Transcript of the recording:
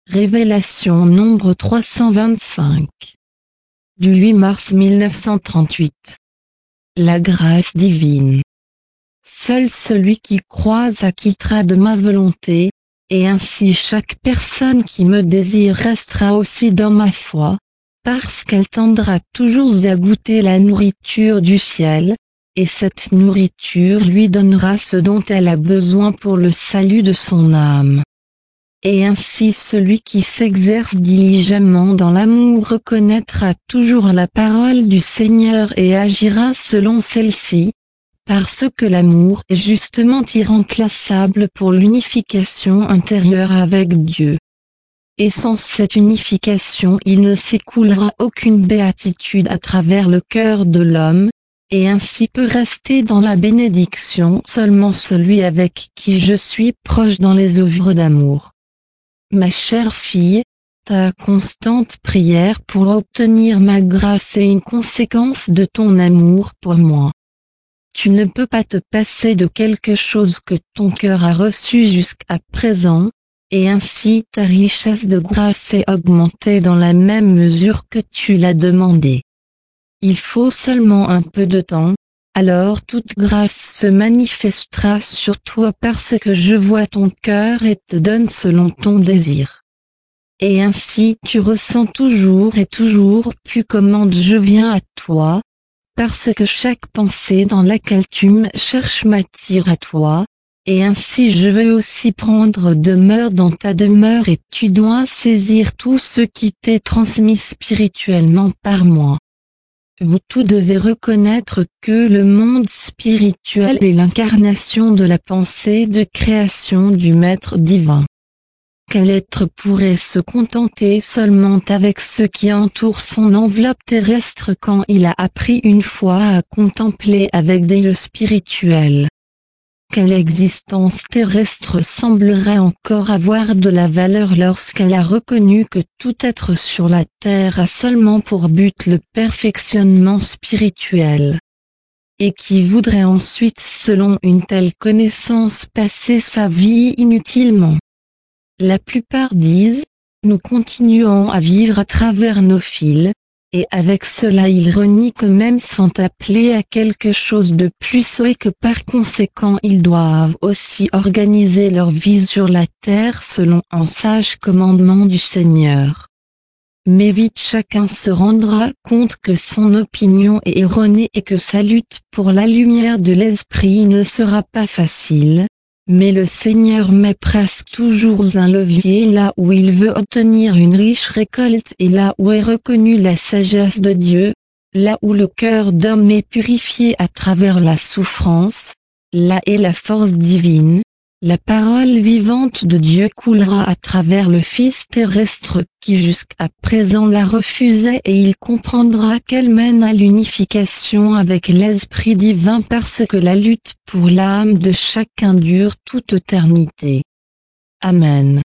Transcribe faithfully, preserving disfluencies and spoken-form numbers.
Révélation nombre trois cent vingt-cinq. Du huit mars mille neuf cent trente-huit. La grâce divine. Seul celui qui croit acquittera de ma volonté, et ainsi chaque personne qui me désire restera aussi dans ma foi, parce qu'elle tendra toujours à goûter la nourriture du ciel, et cette nourriture lui donnera ce dont elle a besoin pour le salut de son âme. Et ainsi celui qui s'exerce diligemment dans l'amour reconnaîtra toujours la parole du Seigneur et agira selon celle-ci, parce que l'amour est justement irremplaçable pour l'unification intérieure avec Dieu. Et sans cette unification il ne s'écoulera aucune béatitude à travers le cœur de l'homme, et ainsi peut rester dans la bénédiction seulement celui avec qui je suis proche dans les œuvres d'amour. Ma chère fille, ta constante prière pour obtenir ma grâce est une conséquence de ton amour pour moi. Tu ne peux pas te passer de quelque chose que ton cœur a reçu jusqu'à présent, et ainsi ta richesse de grâce est augmentée dans la même mesure que tu l'as demandé. Il faut seulement un peu de temps, alors toute grâce se manifestera sur toi parce que je vois ton cœur et te donne selon ton désir. Et ainsi tu ressens toujours et toujours plus comment je viens à toi, parce que chaque pensée dans laquelle tu me cherches m'attire à toi, et ainsi je veux aussi prendre demeure dans ta demeure et tu dois saisir tout ce qui t'est transmis spirituellement par moi. Vous tous devez reconnaître que le monde spirituel est l'incarnation de la pensée de création du Maître divin. Quel être pourrait se contenter seulement avec ce qui entoure son enveloppe terrestre quand il a appris une fois à contempler avec des yeux spirituels? Quelle existence terrestre semblerait encore avoir de la valeur lorsqu'elle a reconnu que tout être sur la terre a seulement pour but le perfectionnement spirituel? Et qui voudrait ensuite selon une telle connaissance passer sa vie inutilement? La plupart disent, nous continuons à vivre à travers nos fils, et avec cela ils renient qu'eux-mêmes sont appelés à quelque chose de plus haut et que par conséquent ils doivent aussi organiser leur vie sur la terre selon un sage commandement du Seigneur. Mais vite chacun se rendra compte que son opinion est erronée et que sa lutte pour la lumière de l'esprit ne sera pas facile. Mais le Seigneur met presque toujours un levier là où il veut obtenir une riche récolte et là où est reconnue la sagesse de Dieu, là où le cœur d'homme est purifié à travers la souffrance, là est la force divine. La parole vivante de Dieu coulera à travers le Fils terrestre qui jusqu'à présent la refusait et il comprendra qu'elle mène à l'unification avec l'Esprit divin parce que la lutte pour l'âme de chacun dure toute éternité. Amen.